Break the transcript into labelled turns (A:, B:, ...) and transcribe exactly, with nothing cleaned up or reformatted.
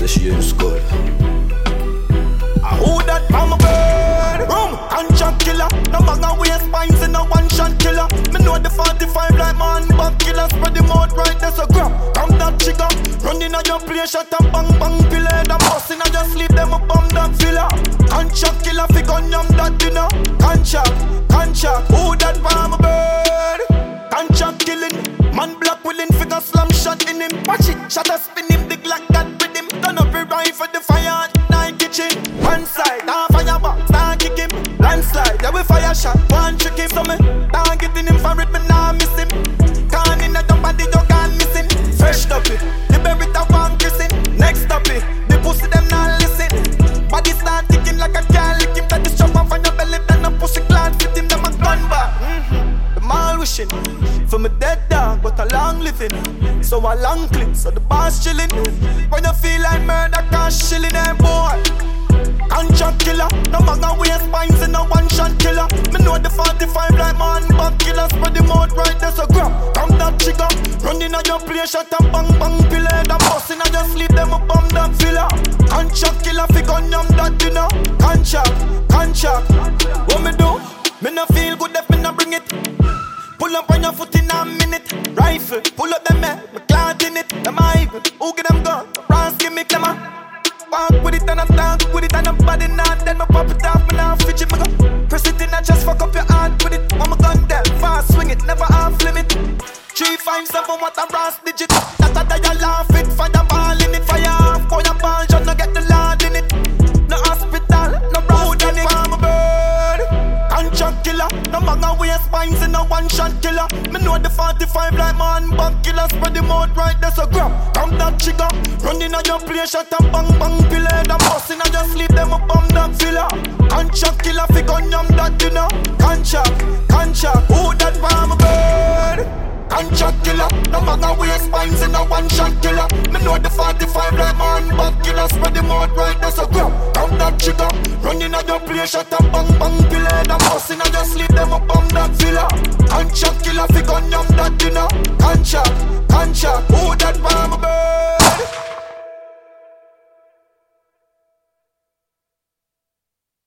A: she in school.
B: Who that from a bird? Room, contract killer. No matter waist spines in a one shot killer. Me know the forty-five like man, back killer. Spread the mouth right, there's a grab. Come that trigger. Running on your play, shot and bang bang pillar. The boss in a just leave them a bomb that filler. Contract killer, fi gun yam that dinner. Contract, contract. Who that from a bird? Contract killing. Man black willing, figure slam shot in him. Watch it, shot a spin him, big like that with him. Turn up your rifle, the fire. Kitchen, one side, now fire box, now kick him. Landslide, yeah we fire shot, one trick him. So me, now getting him for it, me now miss him. Can't in a dump body, you can't miss him. Fresh up it, the berry top one kissing. Next up it, the pussy them not listen. Body start ticking like a car, lick him. That is chop off on your belly, then a pussy clan fit him, them a gun back. Mm-hmm. The mall wishing, for me dead dog, but a long living. So a long clip, so the boss chillin'. When you feel like murder, can't shillin' them boy. Contract killer, no matter waist spines in a one shot killer. Me know the forty-five like man, back killer. Spread the mouth right, there's a grab. Come that trigger, running on your play, shot and bang bang pillar. The boss in a just leave them a bomb that filler. Contract killer, fi gun yam that dinner. Contract, contract, what me do? Me no feel good if me no bring it. Pull up on your foot in a minute. Rifle, pull up them men, me clout in it. Them ivy, who get them gun? Bronze gimmick, them a walk with it and I talk with it and I'm body not. Then me pop it off, me now fidget, me go press it in and just fuck up your heart with it. Mama gun them, fast swing it, never off limit. Three, five, seven, what a brass digit. That a day laugh it, fire ball in it. Fire off, boy a ball, just no get the lard in it. No hospital, no road in it. I'm a bird, contract killer. No matter waist spines in a one shot killer. Me know the forty-five like man, back killer. Spread the mouth right, there's a grab. Come that trigger, running on your play, shot and bang bang pillar. The boss in a just leave them a bomb that filler. Contract killer, fi gun yam that dinner. Contract, contract, who that from a bird? Contract killer, no matter waist spines in a one shot killer. Me know the forty-five like man, back killer. Spread the mouth right, there's a grab. Come that trigger, running on your play, shot and bang bang pillar. The boss in a just